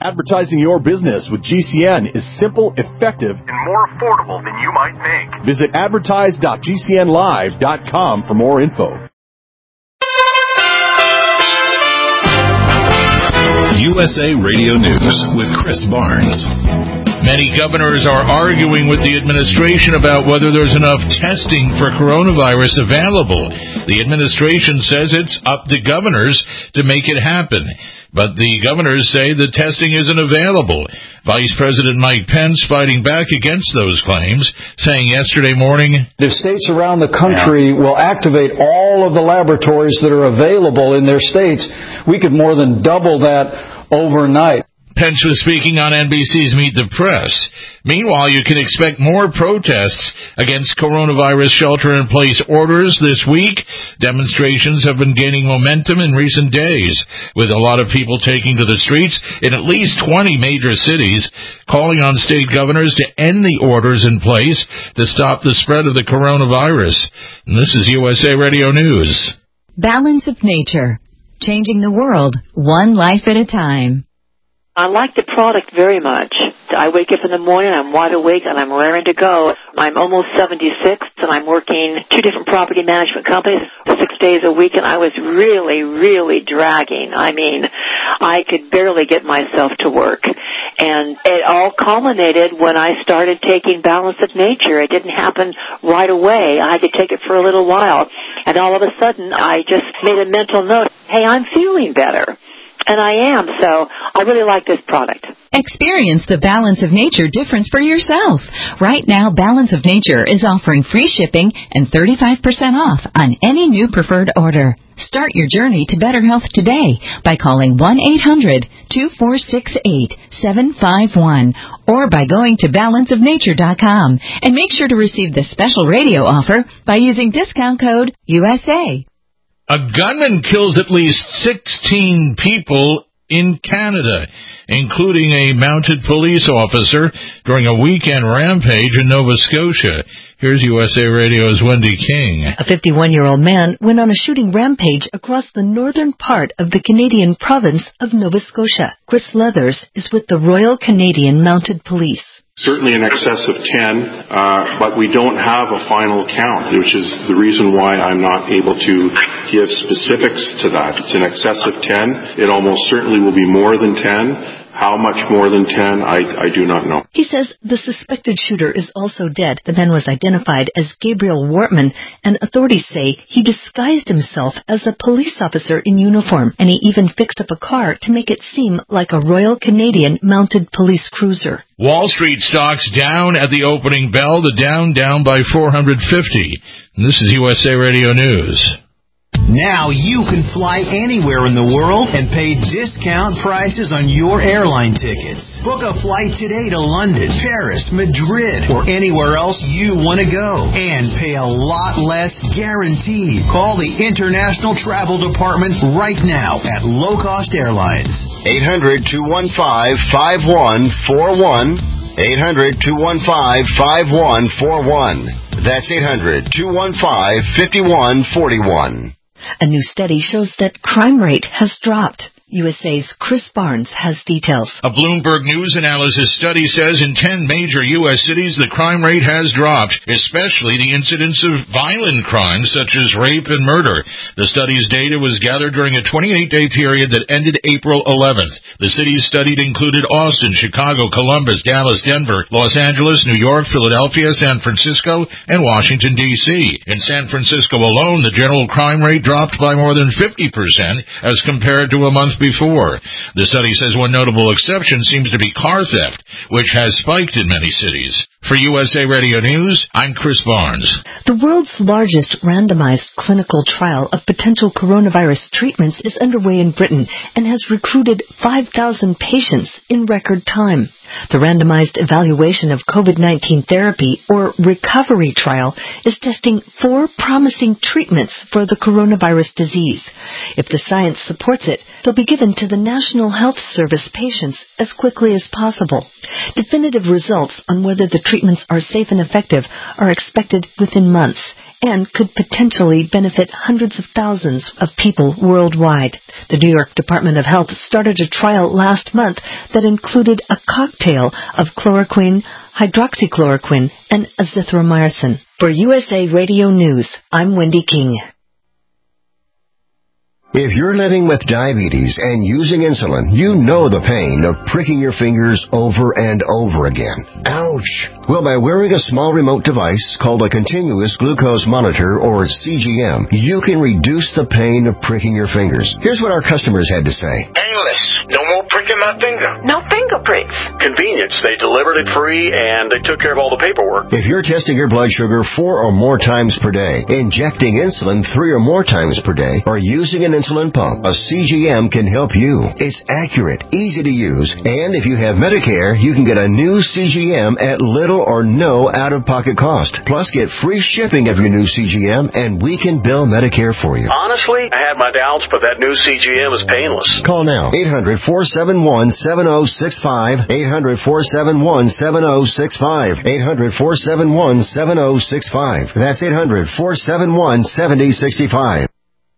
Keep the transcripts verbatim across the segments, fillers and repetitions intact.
Advertising your business with G C N is simple, effective, and more affordable than you might think. Visit advertise dot g c n live dot com for more info. U S A Radio News with Chris Barnes. Many governors are arguing with the administration about whether there's enough testing for coronavirus available. The administration says it's up to governors to make it happen. But the governors say the testing isn't available. Vice President Mike Pence fighting back against those claims, saying yesterday morning, if states around the country will activate all of the laboratories that are available in their states, we could more than double that overnight. Pence was speaking on N B C's Meet the Press. Meanwhile, you can expect more protests against coronavirus shelter-in-place orders this week. Demonstrations have been gaining momentum in recent days, with a lot of people taking to the streets in at least twenty major cities, calling on state governors to end the orders in place to stop the spread of the coronavirus. And this is U S A Radio News. Balance of Nature, changing the world one life at a time. I like the product very much. I wake up in the morning, I'm wide awake, and I'm raring to go. I'm almost seventy-six, and I'm working two different property management companies six days a week, and I was really, really dragging. I mean, I could barely get myself to work. And it all culminated when I started taking Balance of Nature. It didn't happen right away. I had to take it for a little while. And all of a sudden, I just made a mental note, hey, I'm feeling better. And I am, so I really like this product. Experience the Balance of Nature difference for yourself. Right now, Balance of Nature is offering free shipping and thirty-five percent off on any new preferred order. Start your journey to better health today by calling one eight hundred two four six eight seven five one or by going to balance of nature dot com. And make sure to receive the special radio offer by using discount code U S A. A gunman kills at least sixteen people in Canada, including a mounted police officer during a weekend rampage in Nova Scotia. Here's U S A Radio's Wendy King. A fifty-one-year-old man went on a shooting rampage across the northern part of the Canadian province of Nova Scotia. Chris Leathers is with the Royal Canadian Mounted Police. Certainly in excess of ten, uh, but we don't have a final count, which is the reason why I'm not able to give specifics to that. It's in excess of ten. It almost certainly will be more than ten. How much more than ten, I, I do not know. He says the suspected shooter is also dead. The man was identified as Gabriel Wortman, and authorities say he disguised himself as a police officer in uniform, and he even fixed up a car to make it seem like a Royal Canadian Mounted Police cruiser. Wall Street stocks down at the opening bell, the down down by four hundred fifty. And this is U S A Radio News. Now you can fly anywhere in the world and pay discount prices on your airline tickets. Book a flight today to London, Paris, Madrid, or anywhere else you want to go and pay a lot less guaranteed. Call the International Travel Department right now at Low Cost Airlines. eight hundred two one five five one four one. eight hundred two one five five one four one. That's eight hundred two one five five one four one. A new study shows that crime rate has dropped. U S A's Chris Barnes has details. A Bloomberg News analysis study says in ten major U S cities the crime rate has dropped, especially the incidence of violent crimes such as rape and murder. The study's data was gathered during a twenty-eight day period that ended April eleventh. The cities studied included Austin, Chicago, Columbus, Dallas, Denver, Los Angeles, New York, Philadelphia, San Francisco, and Washington, D C. In San Francisco alone, the general crime rate dropped by more than fifty percent as compared to a month before. The study says one notable exception seems to be car theft, which has spiked in many cities. For U S A Radio News, I'm Chris Barnes. The world's largest randomized clinical trial of potential coronavirus treatments is underway in Britain and has recruited five thousand patients in record time. The randomized evaluation of COVID nineteen therapy, or recovery trial, is testing four promising treatments for the coronavirus disease. If the science supports it, they'll be given to the National Health Service patients as quickly as possible. Definitive results on whether the treatments are safe and effective are expected within months. and could potentially benefit hundreds of thousands of people worldwide. The New York Department of Health started a trial last month that included a cocktail of chloroquine, hydroxychloroquine, and azithromycin. For U S A Radio News, I'm Wendy King. If you're living with diabetes and using insulin, you know the pain of pricking your fingers over and over again. Ouch! Well, by wearing a small remote device called a continuous glucose monitor, or C G M, you can reduce the pain of pricking your fingers. Here's what our customers had to say. Painless. No more pricking my finger. No finger pricks. Convenience. They delivered it free, and they took care of all the paperwork. If you're testing your blood sugar four or more times per day, injecting insulin three or more times per day, or using an insulin pump, a C G M can help you. It's accurate, easy to use, and if you have Medicare, you can get a new C G M at little or no out-of-pocket cost. Plus, get free shipping of your new C G M, and we can bill Medicare for you. Honestly, I had my doubts, but that new C G M is painless. Call now. eight hundred, four seven one, seven oh six five. eight hundred, four seven one, seven oh six five. eight hundred, four seven one, seven oh six five. That's eight hundred, four seven one, seven oh six five.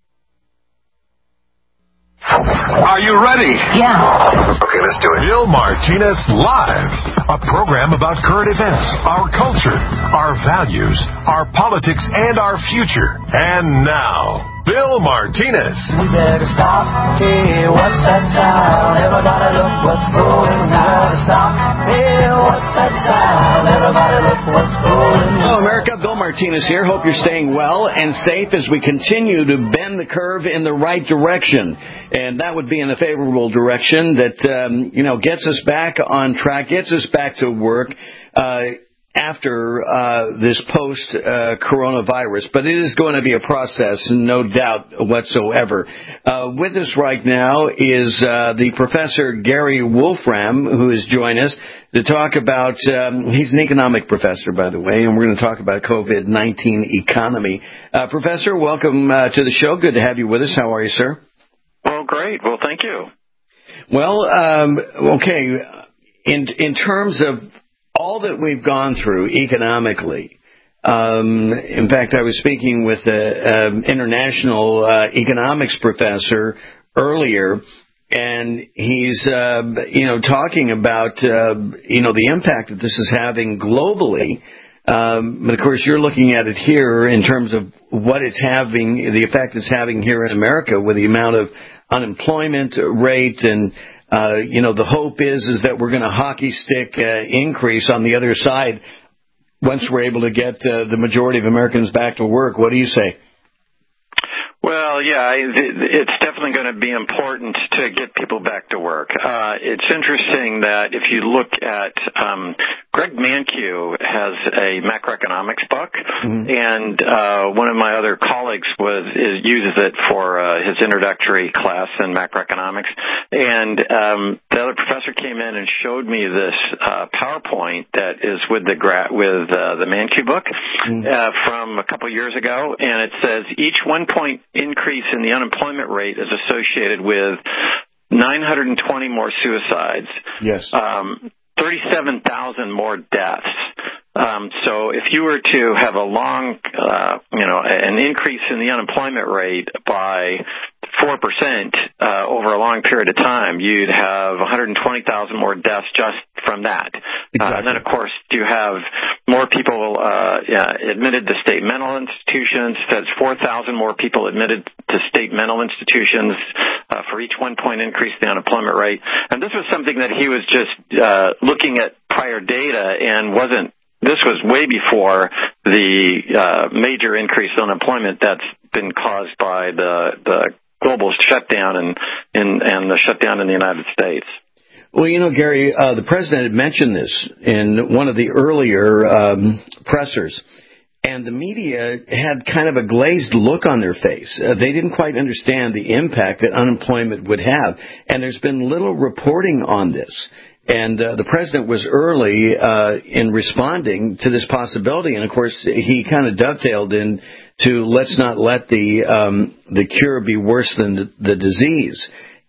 Are you ready? Yeah. Okay, let's do it. Bill Martinez Live, a program about current events, our culture, our values, our politics, and our future. And now, Bill Martinez. We better stop. Hey, what's that sound? Everybody look what's going on. Stop. Hey, what's that sound? Everybody look what's going on. Hello, America. Bill Martinez here. Hope you're staying well and safe as we continue to bend the curve in the right direction. And that would be in a favorable direction that, um, you know, gets us back on track, gets us back to work uh, after uh, this post-coronavirus. Uh, but it is going to be a process, no doubt whatsoever. Uh, with us right now is uh, the Professor Gary Wolfram, who has joined us to talk about, um, he's an economic professor, by the way, and we're going to talk about COVID nineteen economy. Uh, Professor, welcome uh, to the show. Good to have you with us. How are you, sir? Well, great. Well, thank you. Well, um, okay, in in terms of all that we've gone through economically, um, in fact, I was speaking with an international uh, economics professor earlier, and he's, uh, you know, talking about, uh, you know, the impact that this is having globally. Um, but, of course, you're looking at it here in terms of what it's having, the effect it's having here in America with the amount of unemployment rate. And, uh, you know, the hope is is that we're going to hockey stick uh, increase on the other side once we're able to get uh, the majority of Americans back to work. What do you say? Well, yeah, it's definitely going to be important to get people back to work. Uh, it's interesting that if you look at um, Greg Mankiw has a macroeconomics book, mm-hmm. and uh, one of my other colleagues was is, uses it for uh, his introductory class in macroeconomics. And um, the other professor came in and showed me this uh, PowerPoint that is with the gra- with uh, the Mankiw book mm-hmm. uh, from a couple years ago, and it says each one point increase in the unemployment rate is associated with nine hundred twenty more suicides. Yes. Um, thirty-seven thousand more deaths. Um, so if you were to have a long, uh, you know, an increase in the unemployment rate by four percent uh, over a long period of time, you'd have one hundred twenty thousand more deaths just from that. Exactly. Uh, and then, of course, you have more people uh, yeah, admitted to state mental institutions. That's four thousand more people admitted to state mental institutions uh, for each one point increase in the unemployment rate. And this was something that he was just uh, looking at prior data and wasn't. This was way before the uh, major increase in unemployment that's been caused by the, the global shutdown and, and, and the shutdown in the United States. Well, you know, Gary, uh, the president had mentioned this in one of the earlier um, pressers, and the media had kind of a glazed look on their face. Uh, they didn't quite understand the impact that unemployment would have, and there's been little reporting on this. And uh, the president was early uh, in responding to this possibility, and of course he kind of dovetailed in to let's not let the um, the cure be worse than the, the disease.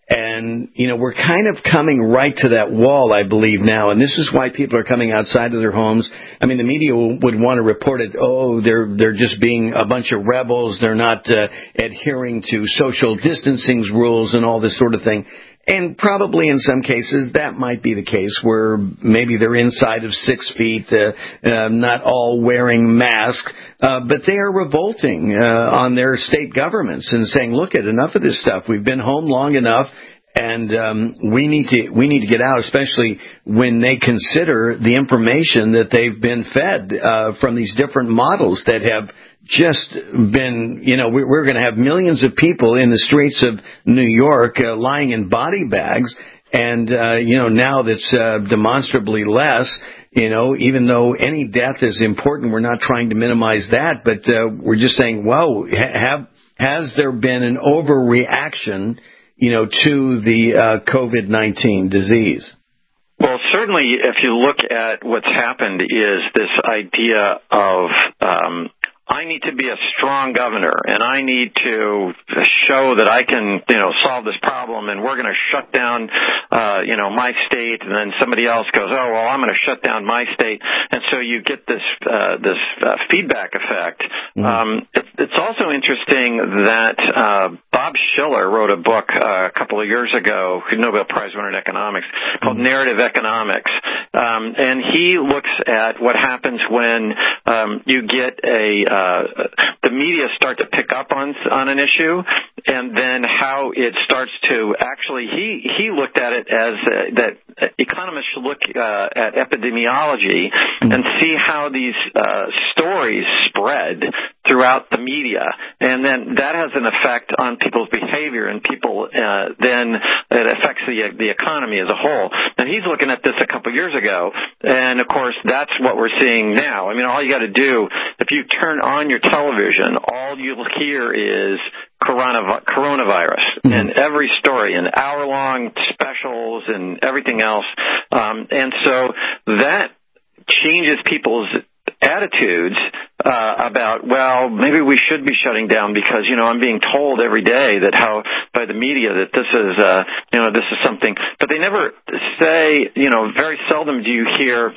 And, you know, we're kind of coming right to that wall, I believe, now. And this is why people are coming outside of their homes. I mean, the media would want to report it, oh, they're they're just being a bunch of rebels. They're not uh, adhering to social distancing rules and all this sort of thing. And probably in some cases that might be the case where maybe they're inside of six feet, uh, uh, not all wearing masks, uh, but they are revolting uh, on their state governments and saying, look, at enough of this stuff. We've been home long enough. And um, we need to we need to get out, especially when they consider the information that they've been fed uh, from these different models that have just been, you know, we're going to have millions of people in the streets of New York uh, lying in body bags. And, uh, you know, now that's uh, demonstrably less, you know, even though any death is important, we're not trying to minimize that. But uh, we're just saying, whoa, have, has there been an overreaction, you know, to the uh, COVID nineteen disease? Well, certainly, if you look at what's happened, is this idea of um, I need to be a strong governor, and I need to show that I can, you know, solve this problem, and we're going to shut down, uh, you know, my state, and then somebody else goes, oh, well, I'm going to shut down my state, and so you get this uh, this uh, feedback effect. Mm-hmm. Um, it, it's also interesting that uh, Bob Shiller wrote a book uh, a couple of years ago, Nobel Prize winner in economics, called mm-hmm. Narrative Economics, um, and he looks at what happens when um, you get a uh, Uh, the media start to pick up on on an issue, and then how it starts to actually he he looked at it as uh, that economists should look uh, at epidemiology and see how these uh, stories spread throughout the media, and then that has an effect on people's behavior, and people uh, then it affects the the economy as a whole. And he's looking at this a couple years ago, and of course that's what we're seeing now. I mean, all you got to do if you turn on your television, all you'll hear is coronav- coronavirus mm-hmm. and every story and hour-long specials and everything else. Um, and so that changes people's attitudes uh, about, well, maybe we should be shutting down because, you know, I'm being told every day that how by the media that this is, uh, you know, this is something. But they never say, you know, very seldom do you hear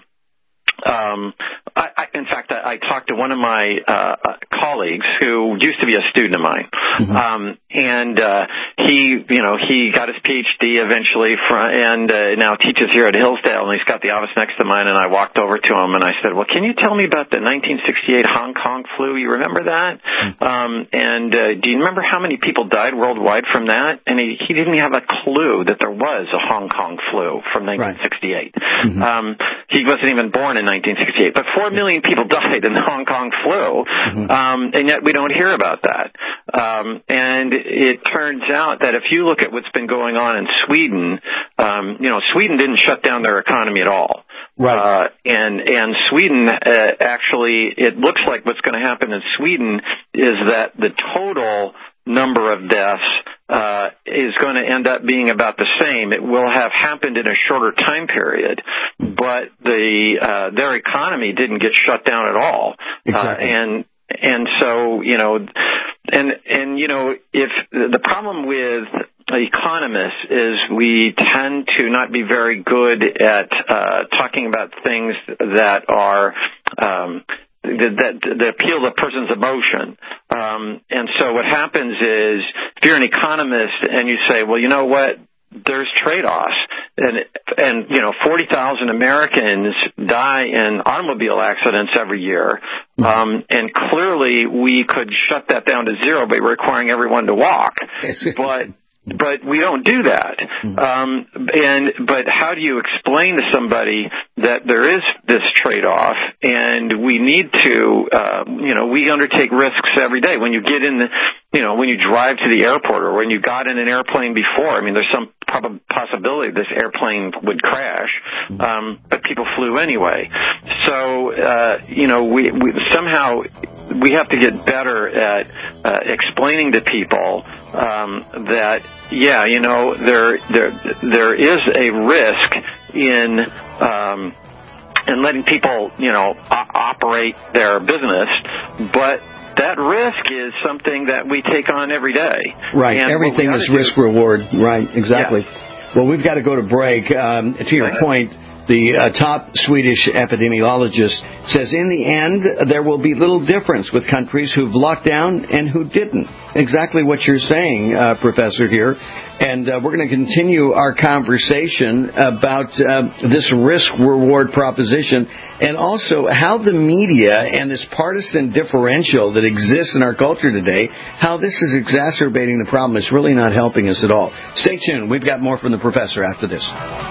Um, I, I, in fact, I, I talked to one of my uh, colleagues who used to be a student of mine, mm-hmm. um, and uh, he, you know, he got his P H D eventually, from, and uh, now teaches here at Hillsdale, and he's got the office next to mine. And I walked over to him and I said, "Well, can you tell me about the nineteen sixty-eight Hong Kong flu? You remember that? Mm-hmm. Um, and uh, do you remember how many people died worldwide from that?" And he, he didn't have a clue that there was a Hong Kong flu from nineteen sixty-eight. Right. Mm-hmm. Um, he wasn't even born in nineteen sixty-eight, but four million people died in the Hong Kong flu, mm-hmm. um, and yet we don't hear about that. Um, and it turns out that if you look at what's been going on in Sweden, um, you know, Sweden didn't shut down their economy at all. Right. Uh, and, and Sweden, uh, actually, it looks like what's going to happen in Sweden is that the total number of deaths uh, is going to end up being about the same. It will have happened in a shorter time period, but the uh, their economy didn't get shut down at all. Exactly. Uh, and and so, you know, and and you know, if the problem with economists is we tend to not be very good at uh, talking about things that are um, that, that appeal to a person's emotion. Um, and so what happens is if you're an economist and you say, well, you know what, there's trade-offs. And, and you know, forty thousand Americans die in automobile accidents every year. Um, and clearly we could shut that down to zero by requiring everyone to walk. But But we don't do that. Um, and but how do you explain to somebody that there is this trade-off, and we need to, uh, you know, we undertake risks every day. When you get in the, you know, when you drive to the airport, or when you got in an airplane before, I mean, there's some prob- possibility this airplane would crash, um, but people flew anyway. So, uh, you know, we, we somehow we have to get better at uh, explaining to people um, that, yeah, you know, there there there is a risk in um, in letting people, you know, o- operate their business, but that risk is something that we take on every day. Right. And everything is risk do, reward. Right. Exactly. Yeah. Well, we've got to go to break. Um, to your point, the uh, top Swedish epidemiologist says in the end there will be little difference with countries who've locked down and who didn't. Exactly what you're saying, uh, Professor, here. And uh, we're going to continue our conversation about uh, this risk-reward proposition and also how the media and this partisan differential that exists in our culture today, how this is exacerbating the problem. It's really not helping us at all. Stay tuned. We've got more from the professor after this.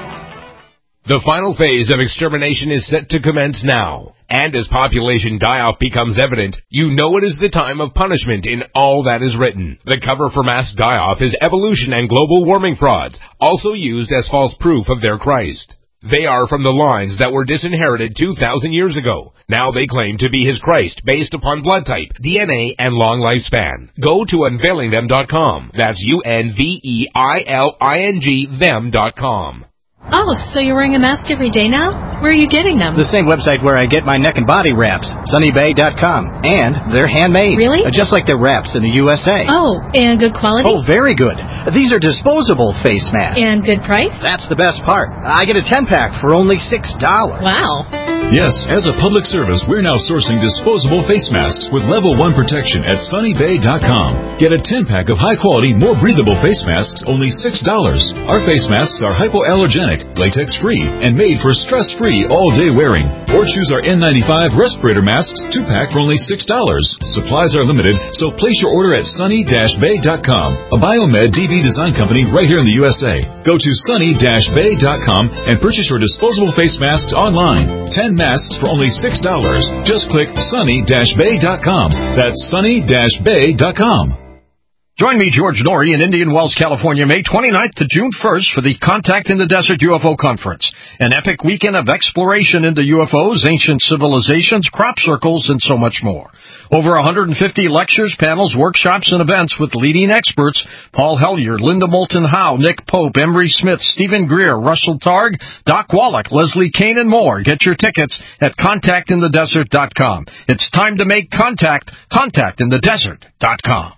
The final phase of extermination is set to commence now. And as population die-off becomes evident, you know it is the time of punishment in all that is written. The cover for mass die-off is evolution and global warming frauds, also used as false proof of their Christ. They are from the lines that were disinherited two thousand years ago. Now they claim to be his Christ based upon blood type, D N A, and long lifespan. Go to unveiling them dot com. That's U N V E I L I N G them dot com. Oh, so you're wearing a mask every day now? Where are you getting them? The same website where I get my neck and body wraps, sunny bay dot com. And they're handmade. Really? Uh, just like the wraps in the U S A. Oh, and good quality? Oh, very good. These are disposable face masks. And good price? That's the best part. I get a ten-pack for only six dollars. Wow. Yes, as a public service, we're now sourcing disposable face masks with level one protection at sunny bay dot com. Get a ten-pack of high-quality, more breathable face masks, only six dollars. Our face masks are hypoallergenic, latex-free, and made for stress-free all-day wearing. Or choose our N ninety-five respirator masks, two-pack for only six dollars. Supplies are limited, so place your order at sunny bay dot com, a Biomed D B design company right here in the U S A. Go to sunny bay dot com and purchase your disposable face masks online. ten masks for only six dollars. Just click sunny bay dot com. That's sunny bay dot com. Join me, George Norrie, in Indian Wells, California, May twenty-ninth to June first for the Contact in the Desert U F O Conference, an epic weekend of exploration into U F Os, ancient civilizations, crop circles, and so much more. Over one hundred fifty lectures, panels, workshops, and events with leading experts: Paul Hellyer, Linda Moulton Howe, Nick Pope, Emery Smith, Stephen Greer, Russell Targ, Doc Wallach, Leslie Kane, and more. Get your tickets at contact in the desert dot com. It's time to make contact. contact in the desert dot com.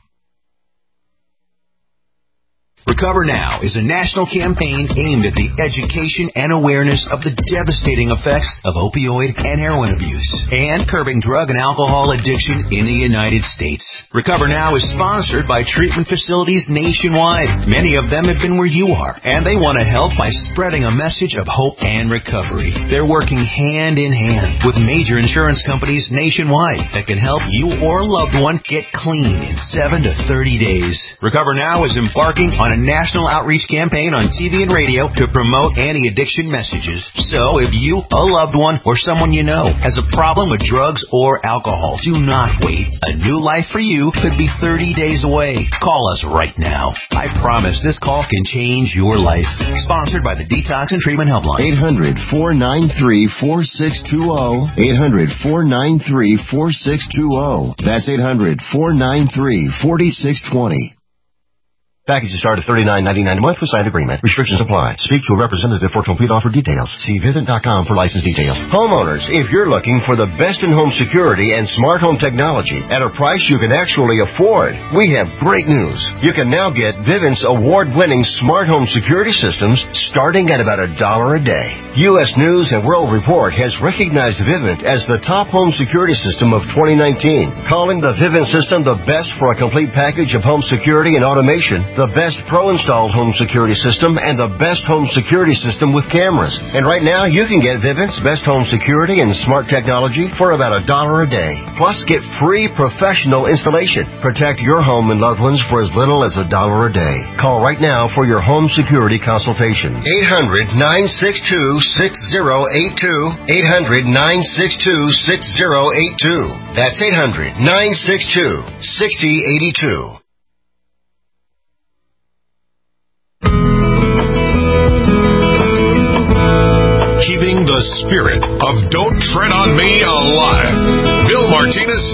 Recover Now is a national campaign aimed at the education and awareness of the devastating effects of opioid and heroin abuse and curbing drug and alcohol addiction in the United States. Recover Now is sponsored by treatment facilities nationwide. Many of them have been where you are, and they want to help by spreading a message of hope and recovery. They're working hand in hand with major insurance companies nationwide that can help you or a loved one get clean in seven to thirty days. Recover Now is embarking on a national outreach campaign on T V and radio to promote anti-addiction messages. So if you, a loved one, or someone you know has a problem with drugs or alcohol, do not wait. A new life for you could be thirty days away. Call us right now. I promise this call can change your life. Sponsored by the Detox and Treatment Helpline. eight hundred, four nine three, four six two zero. eight hundred, four nine three, four six two zero. That's eight hundred, four nine three, four six two zero. Packages start at thirty-nine ninety-nine a month with signed agreement. Restrictions apply. Speak to a representative for complete offer details. See Vivint dot com for license details. Homeowners, if you're looking for the best in home security and smart home technology at a price you can actually afford, we have great news. You can now get Vivint's award-winning smart home security systems starting at about a dollar a day. U S News and World Report has recognized Vivint as the top home security system of twenty nineteen, calling the Vivint system the best for a complete package of home security and automation, the best pro-installed home security system, and the best home security system with cameras. And right now, you can get Vivint's best home security and smart technology for about a dollar a day. Plus, get free professional installation. Protect your home and loved ones for as little as a dollar a day. Call right now for your home security consultation. eight hundred, nine six two, six zero eight two. eight hundred, nine six two, six zero eight two. That's eight hundred, nine six two, six zero eight two. Keeping the spirit of Don't Tread on Me alive. Bill Martinez,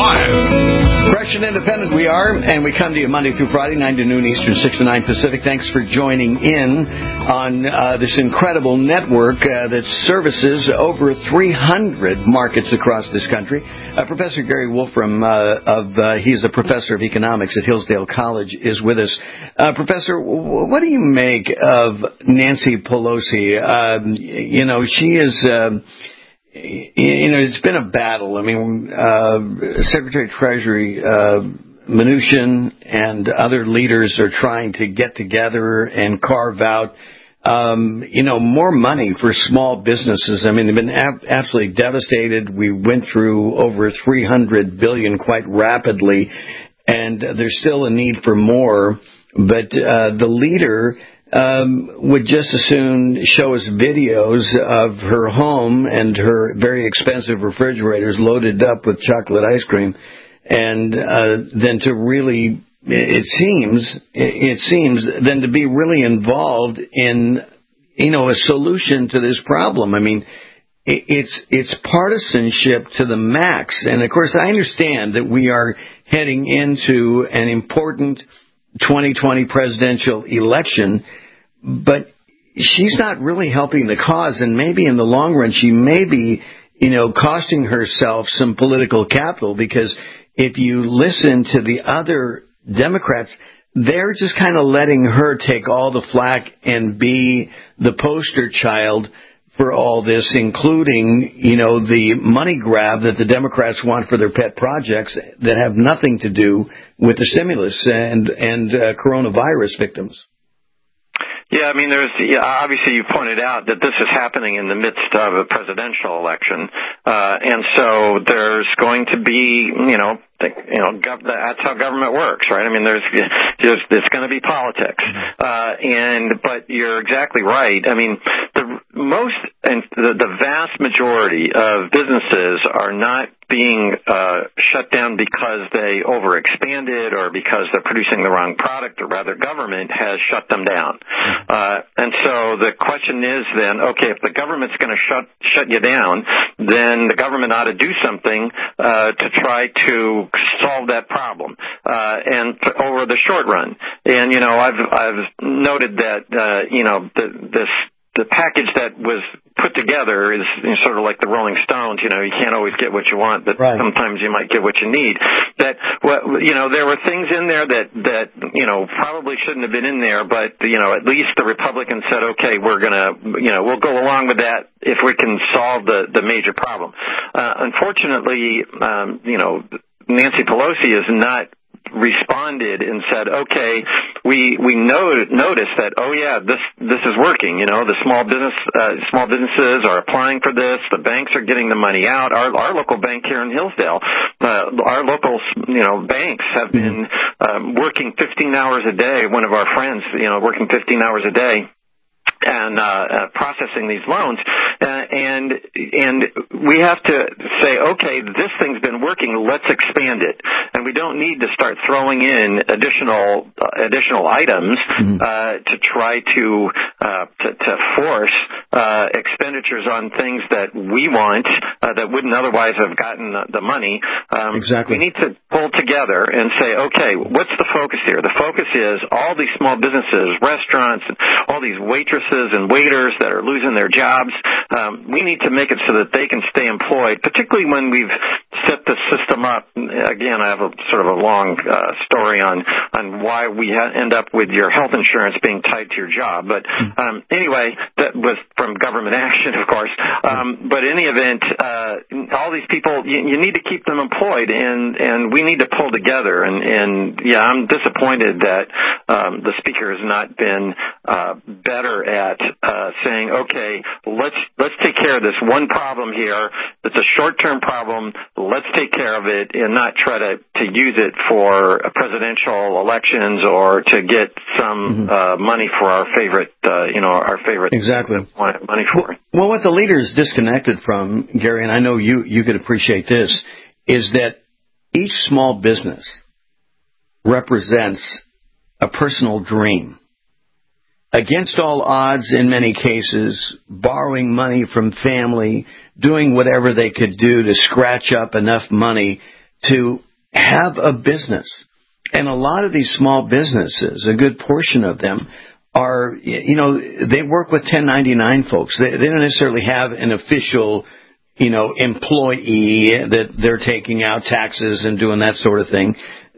live. Fresh and independent we are, and we come to you Monday through Friday, nine to noon Eastern, six to nine Pacific. Thanks for joining in on uh, this incredible network uh, that services over three hundred markets across this country. Uh, Professor Gary Wolfram, uh, of uh, he's a professor of economics at Hillsdale College, is with us. Uh, Professor, what do you make of Nancy Pelosi? Uh, you know, she is... Uh, You know, it's been a battle. I mean, uh, Secretary of Treasury uh, Mnuchin and other leaders are trying to get together and carve out, um, you know, more money for small businesses. I mean, they've been ab- absolutely devastated. We went through over three hundred billion dollars quite rapidly, and there's still a need for more. But uh, the leader... Um, would just as soon show us videos of her home and her very expensive refrigerators loaded up with chocolate ice cream, and uh, then to really, it seems, it seems, then to be really involved in, you know, a solution to this problem. I mean, it's it's partisanship to the max, and of course, I understand that we are heading into an important twenty twenty presidential election, but she's not really helping the cause, and maybe in the long run she may be, you know, costing herself some political capital, because if you listen to the other Democrats, they're just kind of letting her take all the flack and be the poster child for all this, including, you know, the money grab that the Democrats want for their pet projects that have nothing to do with the stimulus and and uh, coronavirus victims. Yeah, I mean, there's yeah, obviously you pointed out that this is happening in the midst of a presidential election, uh, and so there's going to be, you know, you know, gov- that's how government works, right? I mean, there's just it's going to be politics, uh, and but you're exactly right. I mean, the most and the, the vast majority of businesses are not being uh, shut down because they overexpanded or because they're producing the wrong product, or rather government has shut them down. Uh, and so the question is then, okay, if the government's going to shut shut you down, then the government ought to do something uh, to try to solve that problem, uh, and th- over the short run. And, you know, I've I've noted that, uh, you know, the, this the package that was put together is sort of like the Rolling Stones. You know, you can't always get what you want, but right. Sometimes you might get what you need. That, well, you know, there were things in there that, that, you know, probably shouldn't have been in there, but, you know, at least the Republicans said, okay, we're going to, you know, we'll go along with that if we can solve the, the major problem. Uh, unfortunately, um, you know, Nancy Pelosi is not responded and said, okay, we we know noticed that, oh yeah, this this is working. You know, the small business uh, small businesses are applying for this. The banks are getting the money out. Our our local bank here in Hillsdale, uh, our local you know banks have been um, working fifteen hours a day. One of our friends, you know, working fifteen hours a day. And uh, uh, processing these loans, uh, and and we have to say, okay, this thing's been working. Let's expand it, and we don't need to start throwing in additional uh, additional items mm-hmm. uh, to try to uh, to, to force uh, expenditures on things that we want uh, that wouldn't otherwise have gotten the, the money. Um, exactly. We need to pull together and say, okay, what's the focus here? The focus is all these small businesses, restaurants, and all these waitresses and waiters that are losing their jobs. Um, we need to make it so that they can stay employed, particularly when we've set the system up. Again, I have a sort of a long uh, story on on why we ha- end up with your health insurance being tied to your job. But um, anyway, that was from government action, of course. Um, but in any event, uh, all these people, you, you need to keep them employed, and, and we need to pull together. And, and yeah, I'm disappointed that um, the speaker has not been uh, better at At, uh, saying, okay, let's let's take care of this one problem here. It's a short-term problem. Let's take care of it and not try to, to use it for presidential elections or to get some mm-hmm. uh, money for our favorite, uh, you know, our favorite exactly money for it. Well, what the leader is disconnected from, Gary, and I know you you could appreciate this, is that each small business represents a personal dream. against all odds in many cases, borrowing money from family, doing whatever they could do to scratch up enough money to have a business. And a lot of these small businesses, a good portion of them, are, you know, they work with ten ninety-nine folks. They, they don't necessarily have an official, you know, employee that they're taking out taxes and doing that sort of thing.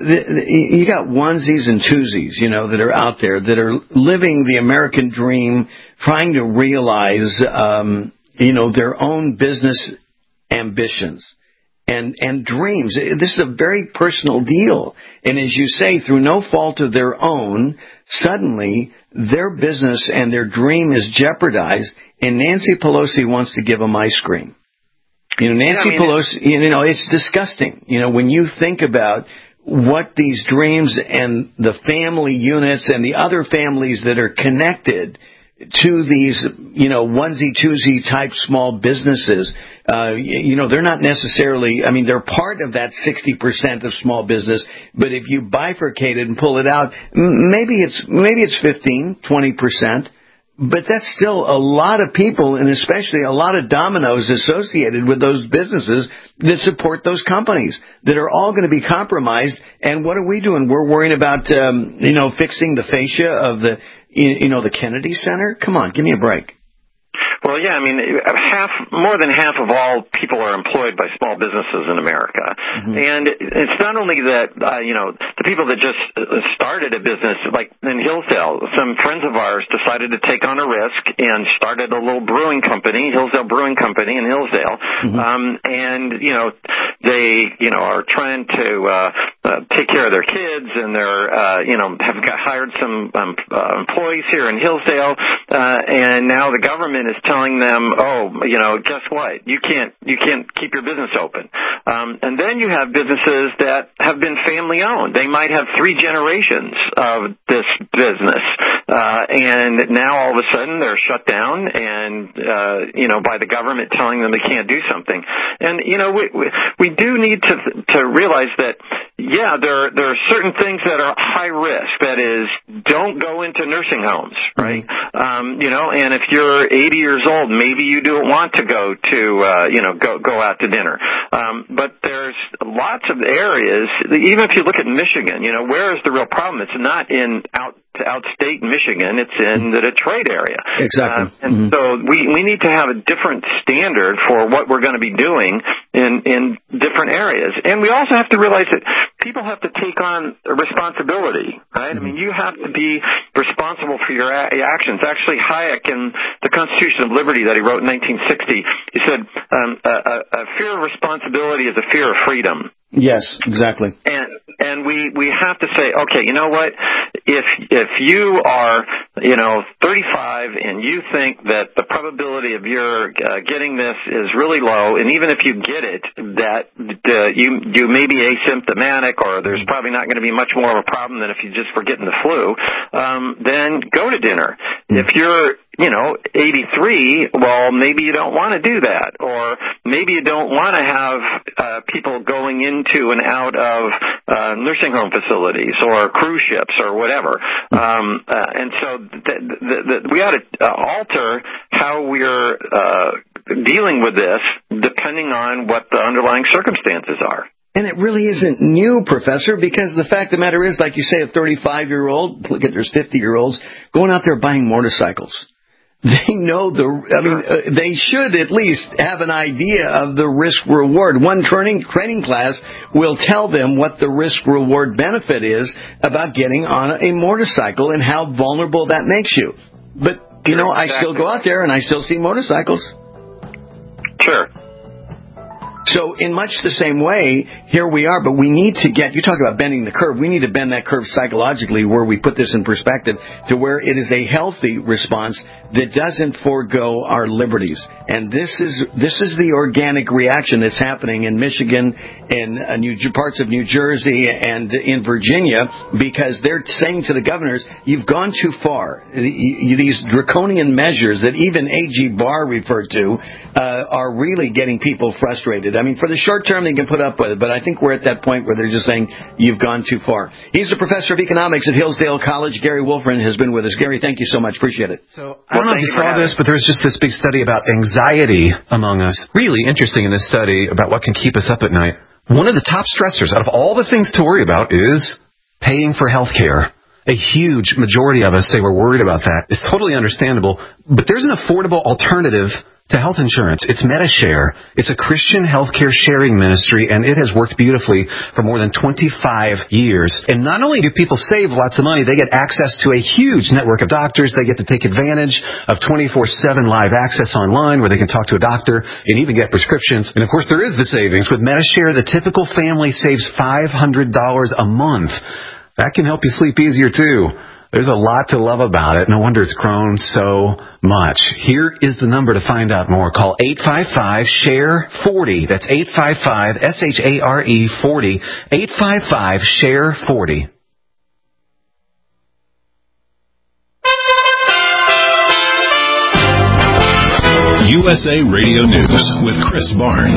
You got onesies and twosies, you know, that are out there that are living the American dream, trying to realize, um, you know, their own business ambitions and, and dreams. This is a very personal deal. And as you say, through no fault of their own, suddenly their business and their dream is jeopardized, and Nancy Pelosi wants to give them ice cream. You know, Nancy yeah, I mean, Pelosi, you know, it's disgusting. You know, when you think about what these dreams and the family units and the other families that are connected to these, you know, onesie-twosie type small businesses, uh, you know, they're not necessarily, I mean, they're part of that sixty percent of small business, but if you bifurcate it and pull it out, maybe it's, maybe it's fifteen, twenty percent. But that's still a lot of people, and especially a lot of dominoes associated with those businesses that support those companies that are all going to be compromised. And what are we doing? We're worrying about, um, you know, fixing the fascia of the, you know, the Kennedy Center? Come on, give me a break. Well, yeah, I mean, half, more than half of all people are employed by small businesses in America. Mm-hmm. And it's not only that, uh, you know, the people that just started a business, like in Hillsdale, some friends of ours decided to take on a risk and started a little brewing company, Hillsdale Brewing Company in Hillsdale. Mm-hmm. Um, and, you know, they, you know, are trying to, uh, uh take care of their kids, and they're, uh, you know, have got, hired some, um, uh, employees here in Hillsdale, uh, and now the government is telling them, oh, you know, guess what? You can't, you can't keep your business open. Um, and then you have businesses that have been family owned. They might have three generations of this business, uh, and now all of a sudden they're shut down, and uh, you know, by the government telling them they can't do something. And you know, we we, we do need to to realize that, yeah, there there are certain things that are high risk. That is, don't go into nursing homes, right? Mm-hmm. Um, you know, and if you're eighty years old, maybe you don't want to go to, uh, you know, go go out to dinner. Um, but there's lots of areas, even if you look at Michigan, you know, where is the real problem? It's not in out outstate Michigan, it's in the Detroit area. Exactly. Uh, and mm-hmm. so we, we need to have a different standard for what we're going to be doing in, in different areas. And we also have to realize that people have to take on a responsibility, right? Mm-hmm. I mean, you have to be responsible for your a- actions. Actually, Hayek in the Constitution of Liberty that he wrote in nineteen sixty, he said, um, a, a, a fear of responsibility is a fear of freedom. Yes, exactly. And and we we have to say, okay, you know what? If if you are, you know, thirty-five and you think that the probability of your uh, getting this is really low, and even if you get it, that uh, you you may be asymptomatic, or there's probably not going to be much more of a problem than if you just were getting the flu, um, then go to dinner. If you're you know, eighty-three, well, maybe you don't want to do that. Or maybe you don't want to have uh, people going into and out of uh, nursing home facilities or cruise ships or whatever. Um, uh, and so th- th- th- we ought to uh, alter how we're uh, dealing with this depending on what the underlying circumstances are. And it really isn't new, Professor, because the fact of the matter is, like you say, a thirty-five-year-old, look at there's fifty-year-olds, going out there buying motorcycles. They know the, I mean, uh, they should at least have an idea of the risk-reward. One training, training class will tell them what the risk-reward benefit is about getting on a motorcycle and how vulnerable that makes you. But, you know, I still go out there and I still see motorcycles. Sure. So in much the same way, here we are, but we need to get, you talk about bending the curve, we need to bend that curve psychologically where we put this in perspective to where it is a healthy response that doesn't forego our liberties. And this is this is the organic reaction that's happening in Michigan, in uh, New, parts of New Jersey, and in Virginia, because they're saying to the governors, you've gone too far. These draconian measures that even A G Barr referred to uh, are really getting people frustrated. I mean, for the short term, they can put up with it, but I think we're at that point where they're just saying, you've gone too far. He's a professor of economics at Hillsdale College. Gary Wolfram has been with us. Gary, thank you so much. Appreciate it. So I don't well, know if you saw this, but there's just this big study about anxiety among us. Really interesting in this study about what can keep us up at night. One of the top stressors out of all the things to worry about is paying for health care. A huge majority of us say we're worried about that. It's totally understandable, but there's an affordable alternative to health insurance. It's MediShare. It's a Christian healthcare sharing ministry, and it has worked beautifully for more than twenty-five years. And not only do people save lots of money, they get access to a huge network of doctors. They get to take advantage of twenty-four seven live access online where they can talk to a doctor and even get prescriptions. And of course, there is the savings. With MediShare, the typical family saves five hundred dollars a month. That can help you sleep easier, too. There's a lot to love about it. No wonder it's grown so much. Here is the number to find out more. Call eight five five, S H A R E, forty. That's eight five five, S H A R E, forty. eight five five, S H A R E, forty. U S A Radio News with Chris Barnes.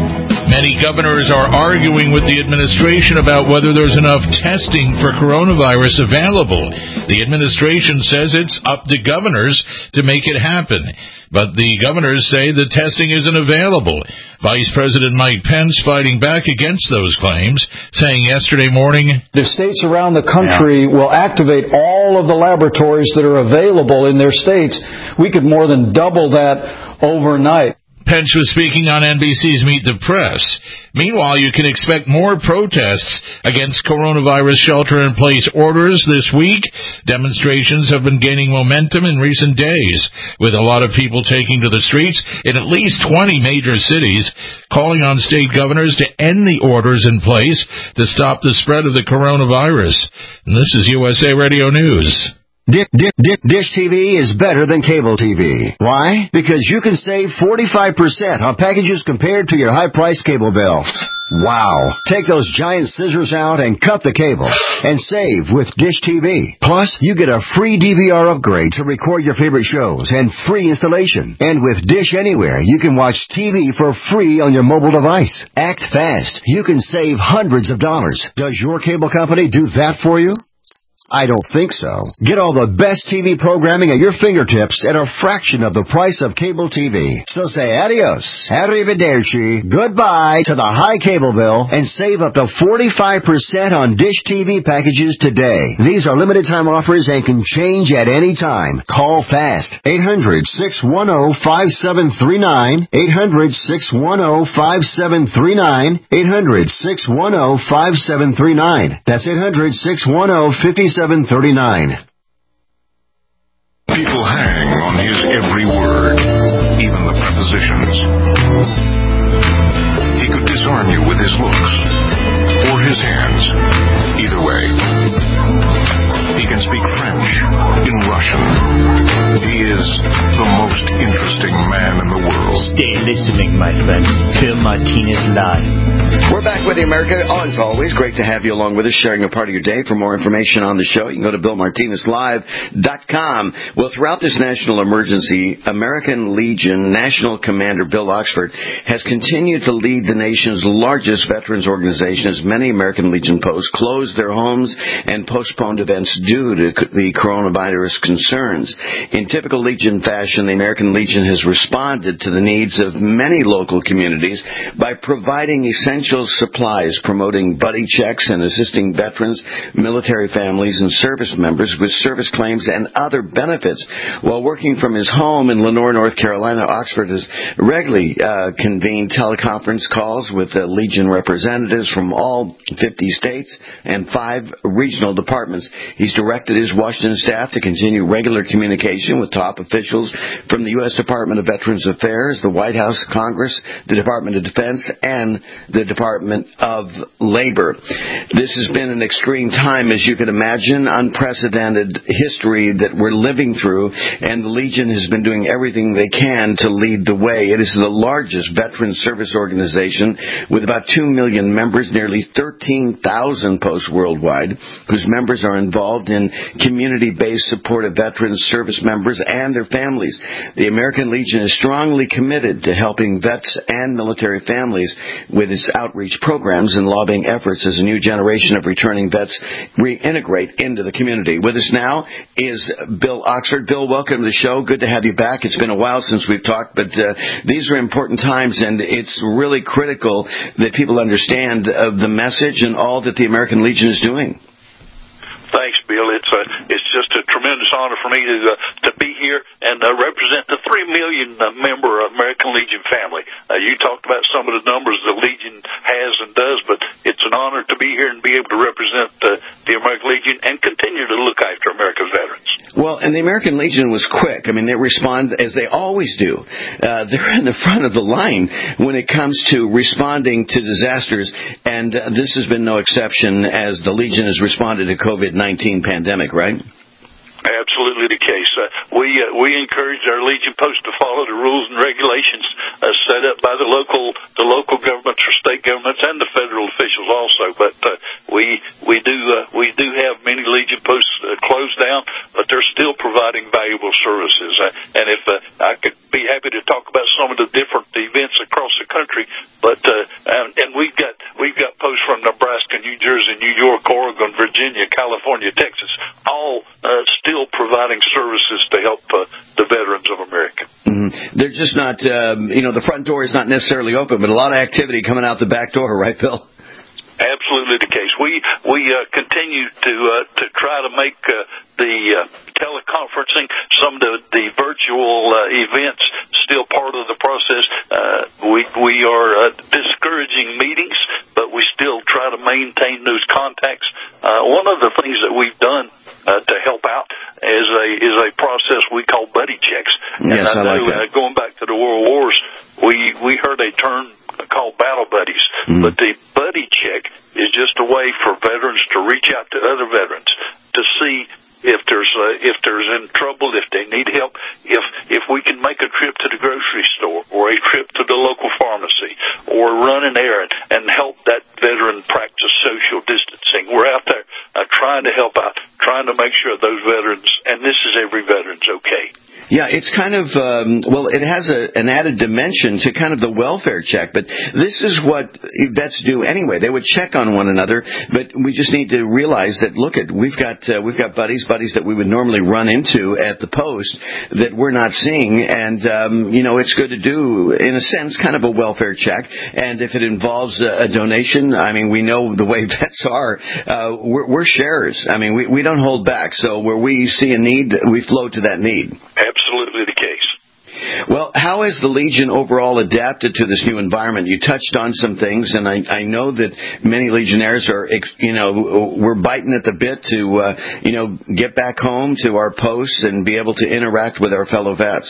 Many governors are arguing with the administration about whether there's enough testing for coronavirus available. The administration says it's up to governors to make it happen. But the governors say the testing isn't available. Vice President Mike Pence fighting back against those claims, saying yesterday morning, the states around the country yeah. will activate all of the laboratories that are available in their states. We could more than double that overnight. Pence was speaking on N B C's Meet the Press. Meanwhile, you can expect more protests against coronavirus shelter-in-place orders this week. Demonstrations have been gaining momentum in recent days, with a lot of people taking to the streets in at least twenty major cities, calling on state governors to end the orders in place to stop the spread of the coronavirus. And this is U S A Radio News. Dish, Dish, Dish T V is better than cable T V. Why? Because you can save forty-five percent on packages compared to your high-priced cable bill. Wow. Take those giant scissors out and cut the cable and save with Dish T V. Plus, you get a free D V R upgrade to record your favorite shows and free installation. And with Dish Anywhere, you can watch T V for free on your mobile device. Act fast. You can save hundreds of dollars. Does your cable company do that for you? I don't think so. Get all the best T V programming at your fingertips at a fraction of the price of cable T V. So say adios, arrivederci, goodbye to the high cable bill and save up to forty-five percent on Dish T V packages today. These are limited time offers and can change at any time. Call fast. eight hundred, six one zero, five seven three nine. eight hundred, six one zero, five seven three nine. eight hundred, six one zero, five seven three nine. That's eight hundred, six one zero, five seven three nine. People hang on his every word, even the prepositions. He could disarm you with his looks or his hands. Either way. He can speak French in Russian. He is the most interesting man in the world. Stay listening, my friend. Bill Martinez Live. We're back with you, America. As always, great to have you along with us, sharing a part of your day. For more information on the show, you can go to bill martinez live dot com. Well, throughout this national emergency, American Legion National Commander Bill Oxford has continued to lead the nation's largest veterans organization as many American Legion posts closed their homes and postponed events due to the coronavirus concerns. In typical Legion fashion, the American Legion has responded to the needs of many local communities by providing essential supplies, promoting buddy checks, and assisting veterans, military families, and service members with service claims and other benefits. While working from his home in Lenoir, North Carolina, Oxford has regularly uh, convened teleconference calls with uh, Legion representatives from all fifty states and five regional departments. He's directed his Washington staff to continue regular communication with top officials from the U S Department of Veterans Affairs Affairs, the White House, Congress, the Department of Defense, and the Department of Labor. This has been an extreme time, as you can imagine, unprecedented history that we're living through, and the Legion has been doing everything they can to lead the way. It is the largest veteran service organization with about two million members, nearly thirteen thousand posts worldwide, whose members are involved in community-based support of veterans, service members, and their families. The American Legion is strongly committed to helping vets and military families with its outreach programs and lobbying efforts as a new generation of returning vets reintegrate into the community. With us now is Bill Oxford. Bill, welcome to the show. Good to have you back. It's been a while since we've talked, but uh, these are important times, and it's really critical that people understand uh, the message and all that the American Legion is doing. Thanks, Bill. It's a, it's just a tremendous honor for me to uh, to be here and uh, represent the three million uh, member American Legion family. Uh, you talked about some of the numbers the Legion has and does, but it's an honor to be here and be able to represent uh, the American Legion and continue to look after America's veterans. Well, and the American Legion was quick. I mean, they respond as they always do. Uh, they're in the front of the line when it comes to responding to disasters, and uh, this has been no exception as the Legion has responded to COVID nineteen pandemic, right? Absolutely the case. Uh, we uh, we encourage our Legion posts to follow the rules and regulations uh, set up by the local the local governments or state governments and the federal officials also. But uh, we we do uh, we do have many Legion posts uh, closed down, but they're still providing valuable services. Uh, and if uh, I could be happy to talk about some of the different events across the country, but uh, and, and we've got we've got posts from Nebraska, New Jersey, New York, Oregon, Virginia, California, Texas, all uh, still providing services to help uh, the veterans of America. Mm-hmm. They're just not, um, you know, the front door is not necessarily open, but a lot of activity coming out the back door, right, Bill? Absolutely the case. We we uh, continue to uh, to try to make uh, the uh, teleconferencing, some of the, the virtual uh, events still part of the process. Uh, we we are uh, discouraging meetings, but we still try to maintain those contacts. Uh, one of the things that we've done uh, to help out is a is a process we call buddy checks. Yes, and I, I know like that. Uh, going back to the World Wars, we we heard a term called battle buddies, mm. but the buddy check is just a way for veterans to reach out to other veterans to see if there's uh, if there's in trouble, if they need help, if if we can make a trip to the grocery store or a trip to the local pharmacy or run an errand and help that veteran practice social distancing. We're out there uh, trying to help out, trying to make sure those veterans, and this is every veteran's okay. Yeah, it's kind of, um, well, it has a, an added dimension to kind of the welfare check, but this is what vets do anyway. They would check on one another, but we just need to realize that, look, at we've got uh, we've got buddies, buddies that we would normally run into at the post that we're not seeing, and, um, you know, it's good to do, in a sense, kind of a welfare check, and if it involves a, a donation, I mean, we know the way vets are, uh, we're, we're sharers. I mean, we, we don't hold back, so where we see a need, we flow to that need. Absolutely the case. Well, how has the Legion overall adapted to this new environment? You touched on some things, and I, I know that many Legionnaires are, you know, we're biting at the bit to, uh, you know, get back home to our posts and be able to interact with our fellow vets.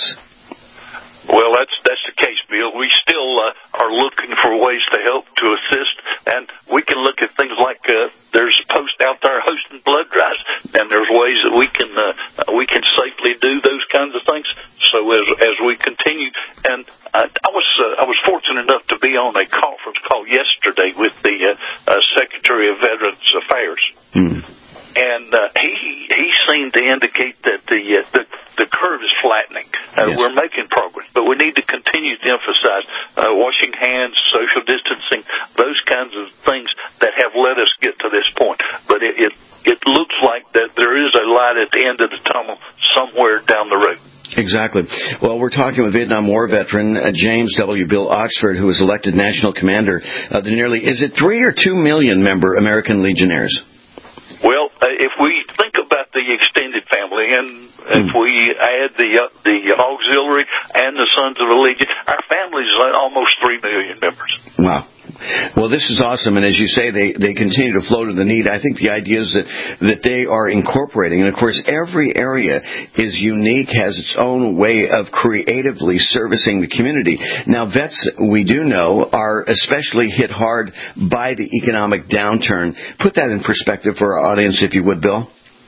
Well, that's that's the case, Bill. We still uh, are looking for ways to help, to assist, and we can look at things like uh, there's posts out there hosting blood drives, and there's ways that we can uh, we can safely do those kinds of things. So as as we continue, and I, I was uh, I was fortunate enough to be on a conference call yesterday with the uh, uh, Secretary of Veterans Affairs. Hmm. And uh, he he seemed to indicate that the uh, the, the curve is flattening. Uh, yes. We're making progress, but we need to continue to emphasize uh, washing hands, social distancing, those kinds of things that have let us get to this point. But it, it it looks like that there is a light at the end of the tunnel somewhere down the road. Exactly. Well, we're talking with Vietnam War veteran uh, James W. Bill Oxford, who was elected national commander of the nearly, is it three or two million member American Legionnaires? Well, uh, if we think about the extended family, and mm. if we add the uh, the auxiliary and the Sons of the Legion, our family's uh, almost three million members. Wow. Well, this is awesome, and as you say, they, they continue to flow to the need. I think the idea is that, that they are incorporating, and of course, every area is unique, has its own way of creatively servicing the community. Now, vets, we do know, are especially hit hard by the economic downturn. Put that in perspective for our audience, if you would, Bill.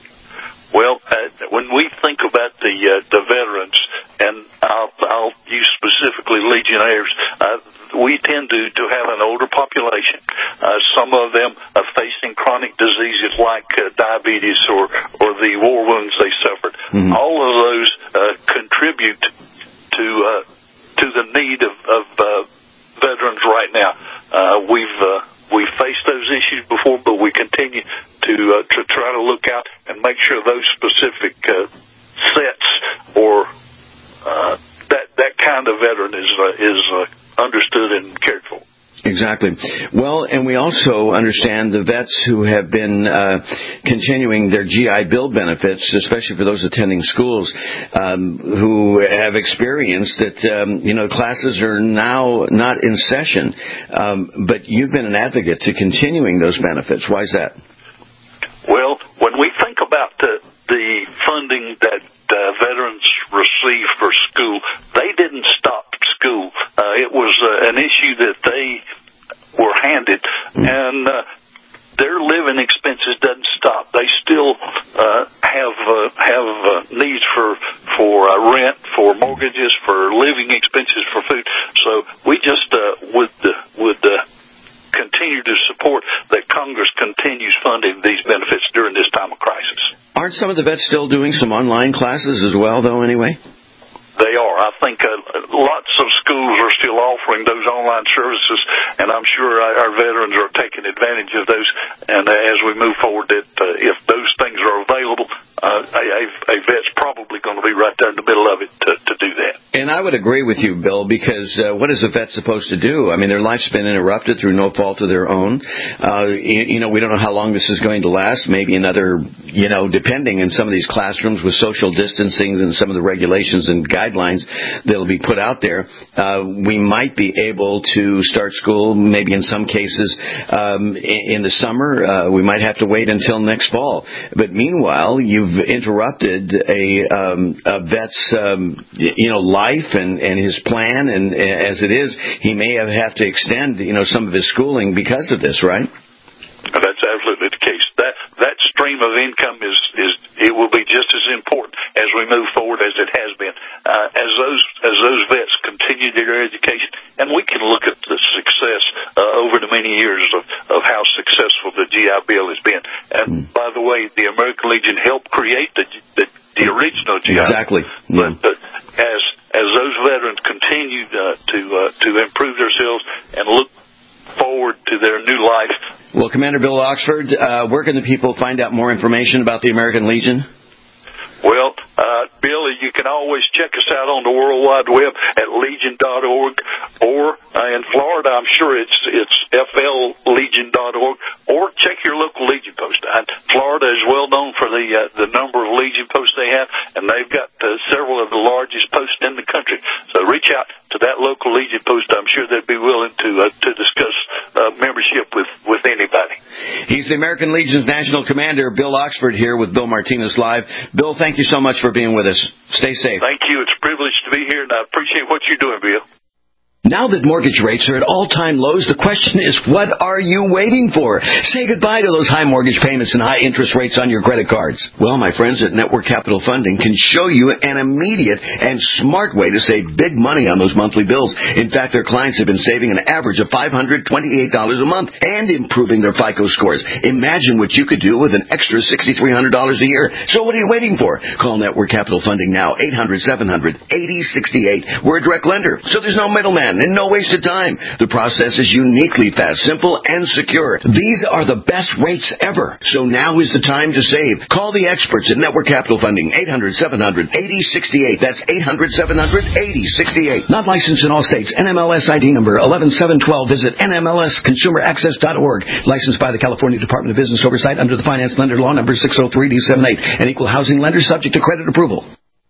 Well, uh, when we think about the uh, the veterans, and I'll, I'll use specifically Legionnaires, uh, we tend to, to have an older population. Uh, some of them are facing chronic diseases like uh, diabetes or, or the war wounds they suffered. Mm-hmm. All of those uh, contribute to uh, to the need of, of uh, veterans right now. Uh, we've uh, we've faced those issues before, but we continue to uh, to try to look out and make sure those specific uh, sets or uh, that that kind of veteran is uh, is uh, understood and cared for. Exactly. Well, and we also understand the vets who have been uh, continuing their G I Bill benefits, especially for those attending schools, um, who have experienced that, um, you know, classes are now not in session. Um, but you've been an advocate to continuing those benefits. Why is that? Well, when we think about the, the funding that uh, veterans receive for school, they didn't stop school. Uh, it was uh, an issue that they were handed, and uh, their living expenses doesn't stop. They still uh, have uh, have uh, needs for for uh, rent, for mortgages, for living expenses, for food. So we just uh, would uh, would uh, continue to support that Congress continues funding these benefits during this time of crisis. Aren't some of the vets still doing some online classes as well, though? Anyway. They are. I think uh, lots of schools are still offering those online services, and I'm sure our, our veterans are taking advantage of those. And uh, as we move forward, that uh, if those things are available, uh, a, a vet's probably going to be right there in the middle of it to, to do that. And I would agree with you, Bill, because uh, what is a vet supposed to do? I mean, their life's been interrupted through no fault of their own. Uh, you, you know, we don't know how long this is going to last. Maybe another, you know, depending in some of these classrooms with social distancing and some of the regulations and guidelines guidelines that'll be put out there, uh, we might be able to start school maybe in some cases um, in, in the summer. Uh, we might have to wait until next fall. But meanwhile, you've interrupted a, um, a vet's um, you know life and, and his plan, and as it is, he may have, have to extend you know some of his schooling because of this, right? That's absolutely the case. That that stream of income is, is it will be just as important as we move forward as it has been. Uh, as those as those vets continue their education, and we can look at the success uh, over the many years of, of how successful the G I Bill has been. And mm. by the way, the American Legion helped create the the, the original G I Bill. Exactly. But uh, as as those veterans continue uh, to uh, to improve themselves and look forward to their new life. Well, Commander Bill Oxford, uh, where can the people find out more information about the American Legion? Well, uh, Billy, you can always check us out on the World Wide Web at legion dot org, or uh, in Florida, I'm sure it's it's f l legion dot org, or check your local Legion post. Uh, Florida is well known for the uh, the number of Legion posts they have, and they've got uh, several of the largest posts in the country. So reach out to that local Legion post. I'm sure they'd be willing to uh, to discuss uh, membership with, with anybody. He's the American Legion's National Commander, Bill Oxford, here with Bill Martinez Live. Bill, thank you so much for being with us. Stay safe. Thank you. It's a privilege to be here, and I appreciate what you're doing, Bill. Now that mortgage rates are at all-time lows, the question is, what are you waiting for? Say goodbye to those high mortgage payments and high interest rates on your credit cards. Well, my friends at Network Capital Funding can show you an immediate and smart way to save big money on those monthly bills. In fact, their clients have been saving an average of five hundred twenty-eight dollars a month and improving their FICO scores. Imagine what you could do with an extra six thousand three hundred dollars a year. So what are you waiting for? Call Network Capital Funding now, eight hundred, seven hundred, eighty sixty-eight. We're a direct lender, so there's no middleman and no waste of time. The process is uniquely fast, simple, and secure. These are the best rates ever. So now is the time to save. Call the experts at Network Capital Funding, eight hundred, seven hundred, eighty sixty-eight. That's eight hundred, seven hundred, eighty sixty-eight. Not licensed in all states. N M L S I D number eleven seven one two. Visit N M L S consumer access dot org. Licensed by the California Department of Business Oversight under the Finance Lender Law number six oh three D seventy-eight. An equal housing lender subject to credit approval.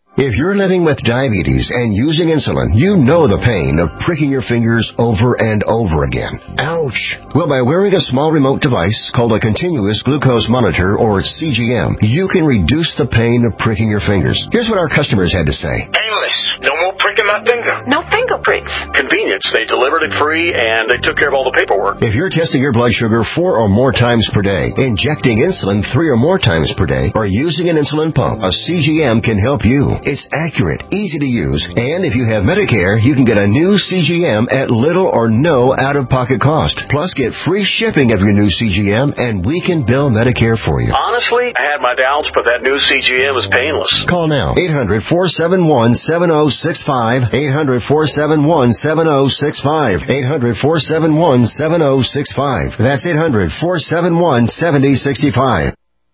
If you're living with diabetes and using insulin, you know the pain of pricking your fingers over and over again. Ouch! Well, by wearing a small remote device called a continuous glucose monitor, or C G M, you can reduce the pain of pricking your fingers. Here's what our customers had to say. Painless. No more pricking my finger. No finger pricks. Convenience. They delivered it free, and they took care of all the paperwork. If you're testing your blood sugar four or more times per day, injecting insulin three or more times per day, or using an insulin pump, a C G M can help you. It's accurate, easy to use, and if you have Medicare, you can get a new C G M at little or no out-of-pocket cost. Plus, get free shipping of your new C G M, and we can bill Medicare for you. Honestly, I had my doubts, but that new C G M is painless. Call now. eight hundred, four seven one, seven oh six five. eight hundred, four seven one, seven oh six five. eight hundred, four seven one, seven oh six five. That's eight hundred, four seven one, seven oh six five.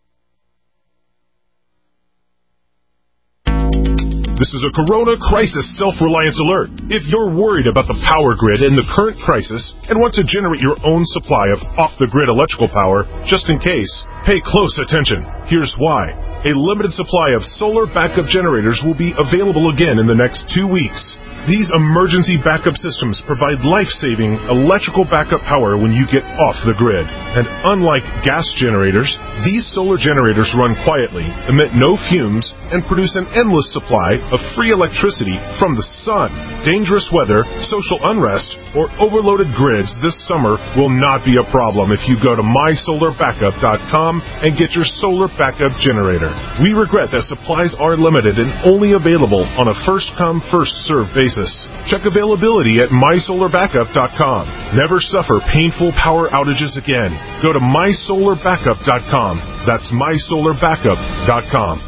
This is a Corona Crisis Self-Reliance Alert. If you're worried about the power grid in the current crisis and want to generate your own supply of off-the-grid electrical power, just in case, pay close attention. Here's why. A limited supply of solar backup generators will be available again in the next two weeks. These emergency backup systems provide life-saving electrical backup power when you get off the grid. And unlike gas generators, these solar generators run quietly, emit no fumes, and produce an endless supply of free electricity from the sun. Dangerous weather, social unrest, or overloaded grids this summer will not be a problem if you go to my solar backup dot com and get your solar backup generator. We regret that supplies are limited and only available on a first-come, first-served basis. Check availability at my solar backup dot com. Never suffer painful power outages again. Go to my solar backup dot com. That's my solar backup dot com.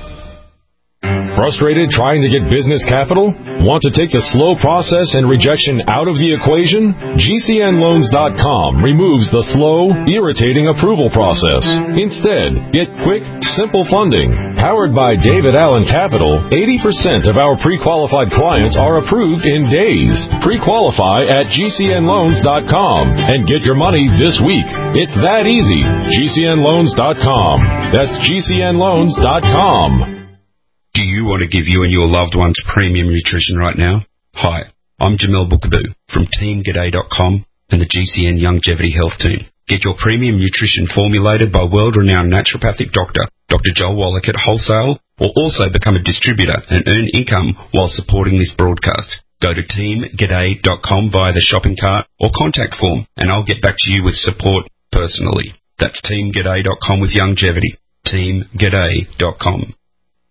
Frustrated trying to get business capital? Want to take the slow process and rejection out of the equation? G C N loans dot com removes the slow, irritating approval process. Instead, get quick, simple funding. Powered by David Allen Capital, eighty percent of our pre-qualified clients are approved in days. Pre-qualify at G C N loans dot com and get your money this week. It's that easy. G C N loans dot com. That's G C N loans dot com. Do you want to give you and your loved ones premium nutrition right now? Hi, I'm Jamel Bookaboo from Team G'day dot com and the G C N Longevity Health Team. Get your premium nutrition formulated by world-renowned naturopathic doctor, Doctor Joel Wallach at wholesale, or also become a distributor and earn income while supporting this broadcast. Go to Team G'day dot com via the shopping cart or contact form, and I'll get back to you with support personally. That's Team G'day dot com with longevity. Team G'day dot com.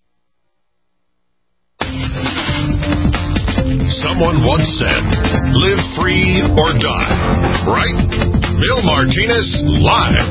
Someone once said, live free or die. Right? Bill Martinez live.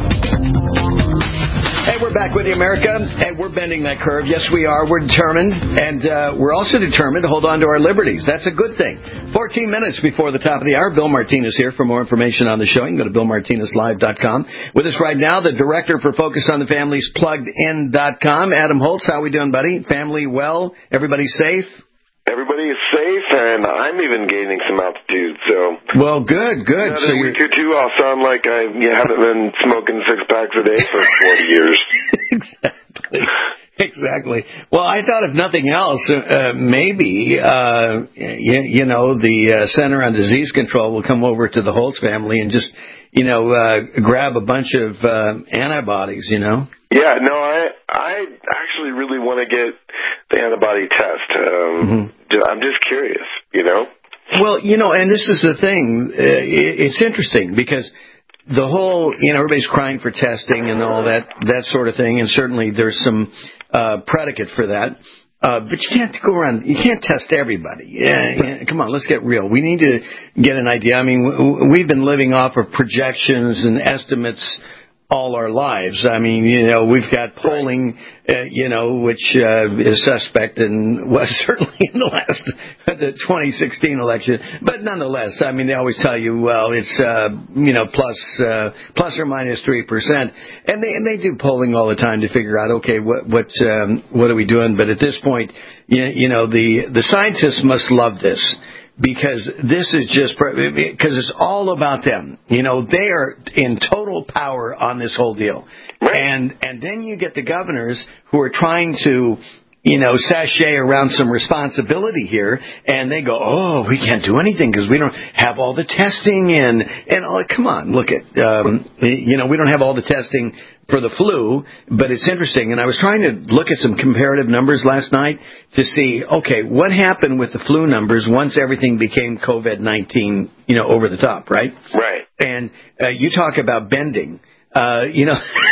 Hey, we're back with you, America, and we're bending that curve. Yes, we are. We're determined, and uh, we're also determined to hold on to our liberties. That's a good thing. fourteen minutes before the top of the hour, Bill Martinez here. For more information on the show, you can go to bill martinez live dot com. With us right now, the director for Focus on the Family's plugged in dot com, Adam Holtz. How we doing, buddy? Family well? Everybody safe? Everybody is safe, and I'm even gaining some altitude, so... Well, good, good. Another so week or two, I'll sound like I you haven't been smoking six packs a day for forty years. Exactly. Exactly. Well, I thought if nothing else, uh, maybe, uh, you, you know, the uh, Center on Disease Control will come over to the Holtz family and just, you know, uh, grab a bunch of uh, antibodies, you know? Yeah, no, I I actually really want to get the antibody test. Um, mm-hmm. I'm just curious, you know? Well, you know, and this is the thing. Uh, it's interesting because the whole, you know, everybody's crying for testing and all that, that sort of thing, and certainly there's some uh, predicate for that. Uh, but you can't go around, you can't test everybody. Yeah, yeah, come on, let's get real. We need to get an idea. I mean, w- we've been living off of projections and estimates all our lives. I mean, you know, we've got polling, uh, you know, which uh, is suspect and was certainly in the last, the twenty sixteen election. But nonetheless, I mean, they always tell you, well, it's, uh, you know, plus, uh, plus or minus three percent. And they, and they do polling all the time to figure out, okay, what, what, um, what are we doing? But at this point, you, you know, the, the scientists must love this. Because this is just, because it's all about them. You know, they are in total power on this whole deal. And, and then you get the governors who are trying to, you know, sashay around some responsibility here, and they go, oh, we can't do anything because we don't have all the testing in. And, oh, come on, look at, um, you know, we don't have all the testing for the flu, but it's interesting. And I was trying to look at some comparative numbers last night to see, okay, what happened with the flu numbers once everything became COVID nineteen, you know, over the top, right? Right. And uh, you talk about bending. Uh, you know,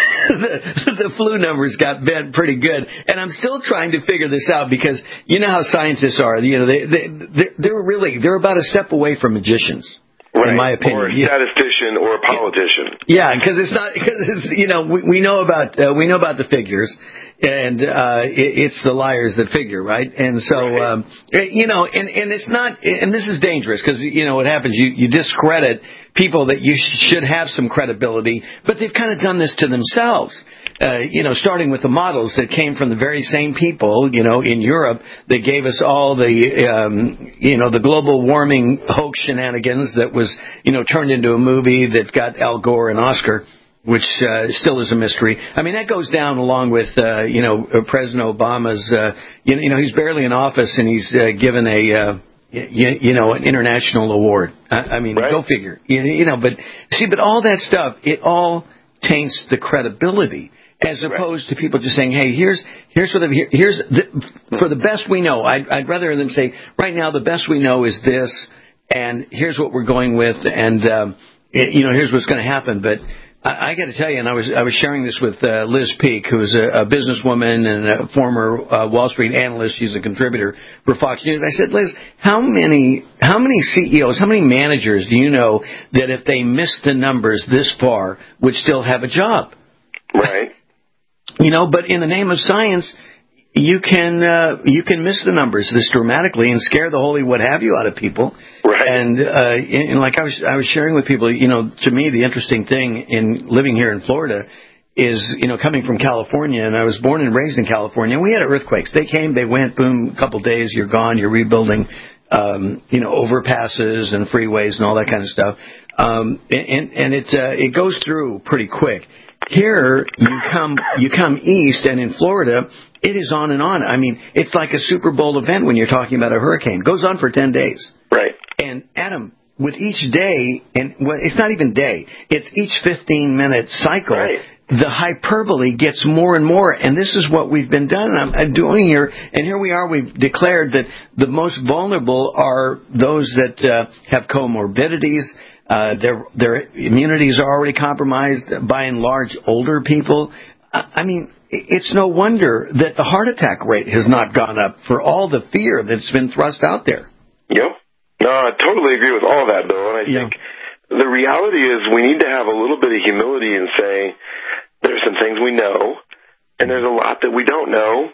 the, the flu numbers got bent pretty good, and I'm still trying to figure this out because you know how scientists are. You know, they they they're, they're really they're about a step away from magicians, right. in my opinion. Or a statistician or a politician. Yeah, because it's not because it's you know we, we know about uh, we know about the figures. And uh it, it's the liars that figure, right? And so, right. um you know, and, and it's not, and this is dangerous because, you know, what happens, you, you discredit people that you sh- should have some credibility, but they've kind of done this to themselves. Uh, you know, starting with the models that came from the very same people, you know, in Europe that gave us all the, um, you know, the global warming hoax shenanigans that was, you know, turned into a movie that got Al Gore an Oscar, which uh, still is a mystery. I mean, that goes down along with, uh, you know, President Obama's, uh, you, you know, he's barely in office and he's uh, given a, uh, you, you know, an international award. I, I mean, right. Go figure. You, you know, but see, but all that stuff, it all taints the credibility. As opposed right. to people just saying, "Hey, here's here's what the, here's the, for the best we know." I'd, I'd rather them say, "Right now, the best we know is this, and here's what we're going with, and um, it, you know, here's what's going to happen." But I, I got to tell you, and I was I was sharing this with uh, Liz Peek, who's a, a businesswoman and a former uh, Wall Street analyst. She's a contributor for Fox News. I said, "Liz, how many how many C E Os, how many managers do you know that if they missed the numbers this far would still have a job?" Right. You know, but in the name of science, you can uh, you can miss the numbers this dramatically and scare the holy what have you out of people. Right. And, uh, and like I was I was sharing with people, you know, to me the interesting thing in living here in Florida is, you know, coming from California, and I was born and raised in California. We had earthquakes. They came, they went, boom, a couple days, you're gone, you're rebuilding, um, you know, overpasses and freeways and all that kind of stuff. Um, and and it uh, it goes through pretty quick. Here, you come you come east, and in Florida, it is on and on. I mean, it's like a Super Bowl event when you're talking about a hurricane. It goes on for ten days. Right. And, Adam, with each day, and well, it's not even day, it's each fifteen-minute cycle, right. The hyperbole gets more and more, and this is what we've been done, I'm, I'm doing here, and here we are, we've declared that the most vulnerable are those that uh, have comorbidities. Uh, their their immunities are already compromised, by and large, older people. I mean, it's no wonder that the heart attack rate has not gone up for all the fear that's been thrust out there. Yep. No, I totally agree with all that, Bill. And I yeah. think the reality is we need to have a little bit of humility and say there's some things we know, and there's a lot that we don't know,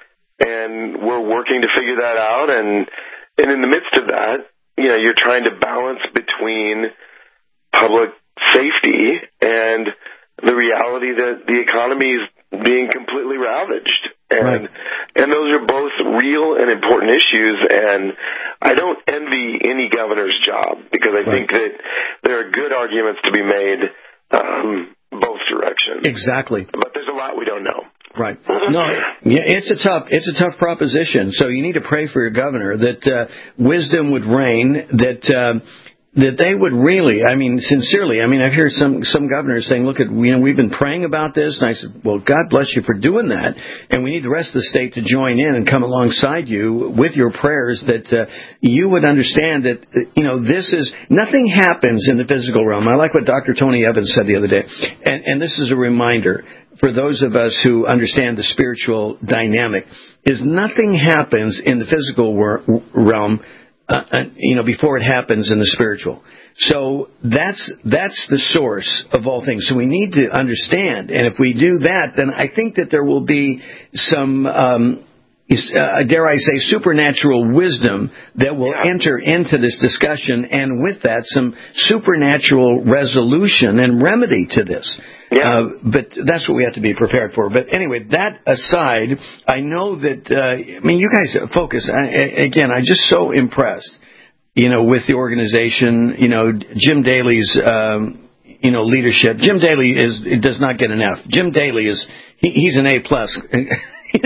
and we're working to figure that out. And and in the midst of that, you know, you're trying to balance between public safety and the reality that the economy is being completely ravaged. And right. and those are both real and important issues, and I don't envy any governor's job because I right. think that there are good arguments to be made um, both directions. Exactly. But there's a lot we don't know. Right. No, yeah, it's a tough, it's a tough proposition. So you need to pray for your governor that uh, wisdom would reign, that uh, that they would really, I mean, sincerely. I mean, I've heard some some governors saying, "Look, at you know, we've been praying about this," and I said, "Well, God bless you for doing that, and we need the rest of the state to join in and come alongside you with your prayers that uh, you would understand that you know this is nothing happens in the physical realm." I like what Doctor Tony Evans said the other day, and and this is a reminder for those of us who understand the spiritual dynamic, is nothing happens in the physical wor- realm, uh, uh, you know, before it happens in the spiritual. So that's that's the source of all things. So we need to understand, and if we do that, then I think that there will be some, um, uh, dare I say, supernatural wisdom that will yeah. enter into this discussion, and with that, some supernatural resolution and remedy to this. Yeah. Uh, but that's what we have to be prepared for. But anyway, that aside, I know that, uh, I mean, you guys focus, I, again, I'm just so impressed, you know, with the organization, you know, Jim Daly's, um, you know, leadership. Jim Daly is, it does not get an F. Jim Daly is, he, he's an A plus. You know,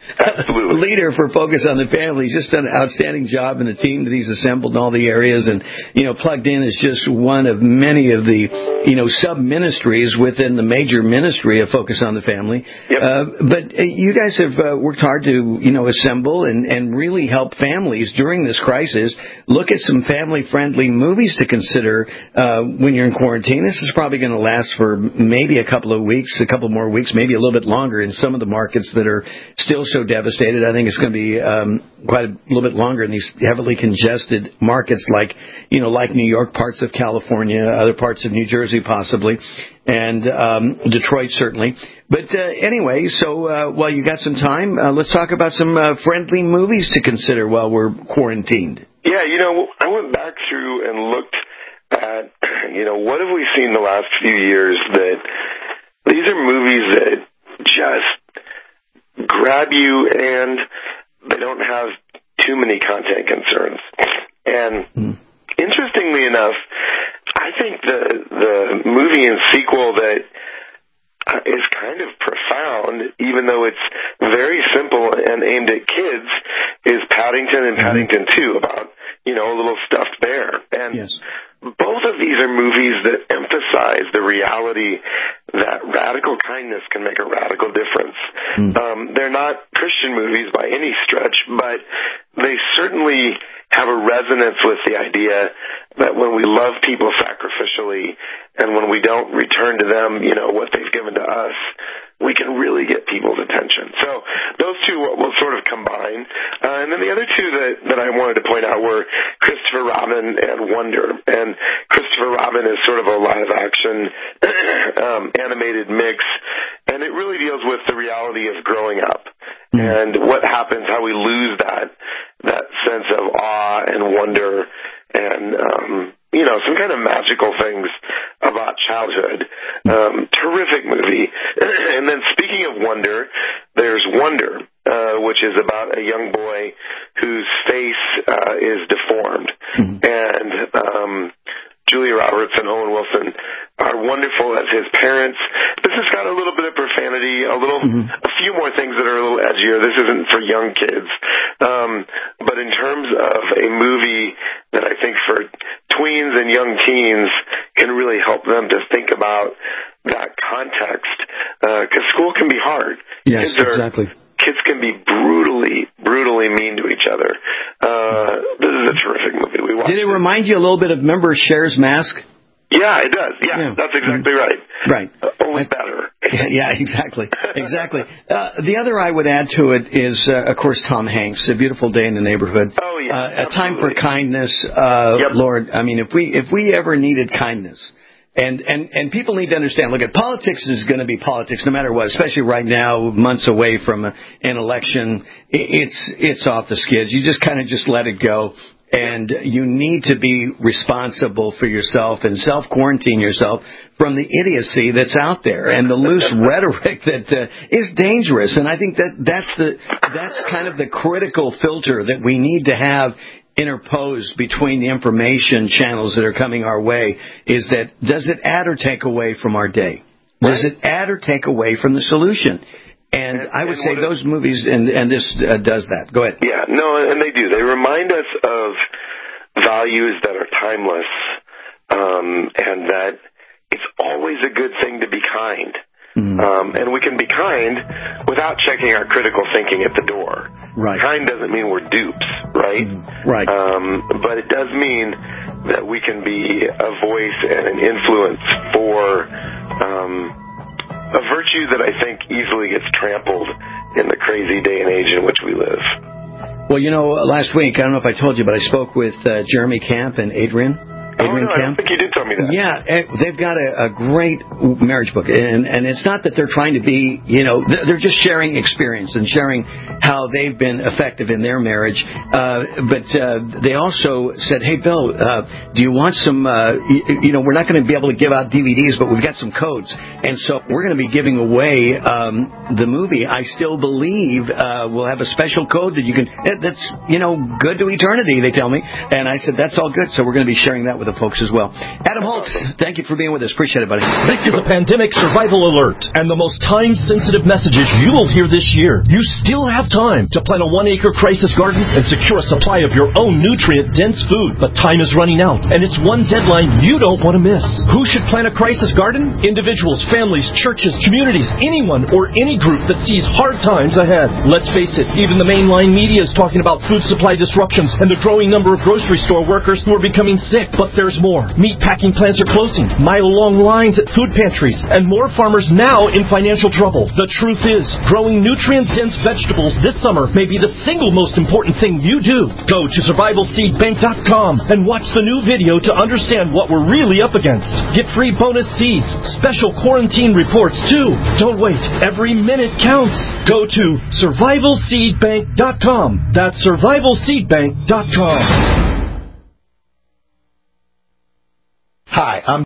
leader for Focus on the Family. He's just done an outstanding job, and the team that he's assembled in all the areas. And, you know, Plugged In is just one of many of the, you know, sub-ministries within the major ministry of Focus on the Family. Yep. Uh, but uh, you guys have uh, worked hard to, you know, assemble and, and really help families during this crisis. Look at some family-friendly movies to consider uh, when you're in quarantine. This is probably going to last for maybe a couple of weeks, a couple more weeks, maybe a little bit longer in some of the markets that are still so devastated. I think it's going to be um, quite a little bit longer in these heavily congested markets like, you know, like New York, parts of California, other parts of New Jersey possibly, and um, Detroit certainly. But uh, anyway, so uh, while you got some time, uh, let's talk about some uh, friendly movies to consider while we're quarantined. Yeah, you know, I went back through and looked at, you know, what have we seen the last few years that these are movies that just grab you and they don't have too many content concerns. And mm. interestingly enough, I think the the movie and sequel that uh, is kind of profound, even though it's very simple and aimed at kids, is Paddington and Paddington two, about, you know, a little stuffed bear. And yes. both of these are movies that emphasize the reality that radical kindness can make a radical difference. Mm. Um, they're not Christian movies by any stretch, but they certainly have a resonance with the idea that when we love people sacrificially and when we don't return to them, you know, what they've given to us, we can really get people's attention. So those two will, will sort of combine. Uh, and then the other two that, that I wanted to point out were Christopher Robin and Wonder. And Christopher Robin is sort of a live-action um, animated mix, and it really deals with the reality of growing up mm-hmm. and what happens, how we lose that that sense of awe and wonder and, um, you know, some kind of magical things about childhood. Um, terrific movie. And then speaking of wonder, there's Wonder, uh, which is about a young boy whose face uh, is deformed. Mm-hmm. And um, Julia Roberts and Owen Wilson are wonderful as his parents. This has got a little bit of profanity, a little, mm-hmm. a few more things that are a little edgier. This isn't for young kids. Um, but in terms of a movie that I think for tweens and young teens can really help them to think about that context, because uh, school can be hard. Yes, kids are, exactly. Kids can be brutally, brutally mean to each other. Uh, this is a terrific movie. We watched. Did it remind you a little bit of, remember Cher's Mask? Yeah, it does. Yeah, yeah. That's exactly right. Right. Uh, only better. Yeah, exactly. Exactly. Uh, the other I would add to it is, uh, of course, Tom Hanks, A Beautiful Day in the Neighborhood. Oh, yeah. Uh, a Time for Kindness. Uh, yep. Lord, I mean, if we if we ever needed kindness, and, and, and people need to understand, look, at politics is going to be politics no matter what, especially right now, months away from a, an election. It's, it's off the skids. You just kind of just let it go. And you need to be responsible for yourself and self-quarantine yourself from the idiocy that's out there and the loose rhetoric that uh, is dangerous. And I think that that's the that's kind of the critical filter that we need to have interposed between the information channels that are coming our way, is that does it add or take away from our day? Does it add or take away from the solution? And, and I would say those movies, and, and this uh, does that. Go ahead. Yeah, no, and they do. They remind us of values that are timeless, um, and that it's always a good thing to be kind. Mm-hmm. Um, and we can be kind without checking our critical thinking at the door. Right. Kind doesn't mean we're dupes, right? Mm-hmm. Right. Um, but it does mean that we can be a voice and an influence for um a virtue that I think easily gets trampled in the crazy day and age in which we live. Well, you know, last week, I don't know if I told you, but I spoke with uh, Jeremy Camp and Adrian. Adrian oh, no, Camp. I don't think you did tell me that. Yeah, they've got a, a great marriage book, and and it's not that they're trying to be, you know, they're just sharing experience and sharing how they've been effective in their marriage. Uh, but uh, they also said, hey, Bill, uh, do you want some, uh, you, you know, we're not going to be able to give out D V Ds, but we've got some codes. And so we're going to be giving away um, the movie, I Still Believe. Uh, we'll have a special code that you can, that's, you know, good to eternity, they tell me. And I said, that's all good. So we're going to be sharing that with the folks as well. Adam Holtz, thank you for being with us. Appreciate it, buddy. This is a pandemic survival alert, and the most time-sensitive messages you will hear this year. You still have time to plant a one-acre crisis garden and secure a supply of your own nutrient-dense food. But time is running out, and it's one deadline you don't want to miss. Who should plant a crisis garden? Individuals, families, churches, communities, anyone or any group that sees hard times ahead. Let's face it, even the mainline media is talking about food supply disruptions and the growing number of grocery store workers who are becoming sick. But there's more. Meat packing plants are closing, mile-long lines at food pantries, and more farmers now in financial trouble. The truth is, growing nutrient-dense vegetables this summer may be the single most important thing you do. Go to survival seed bank dot com and watch the new video to understand what we're really up against. Get free bonus seeds, special quarantine reports too. Don't wait. Every minute counts. Go to survival seed bank dot com. That's survival seed bank dot com. Hi, I'm